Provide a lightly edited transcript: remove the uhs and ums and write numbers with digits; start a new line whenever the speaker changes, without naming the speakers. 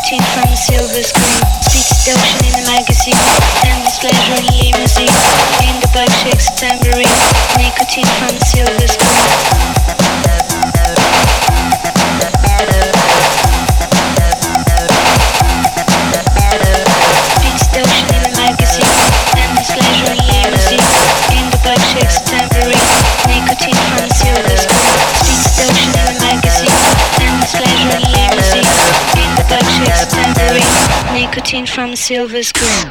nicotine from a silver screen. Speed seduction in a magazine, endless pleasure in limousine. In the black shakes a tambourine, nicotine from a silver screen. Nicotine from a silver screen.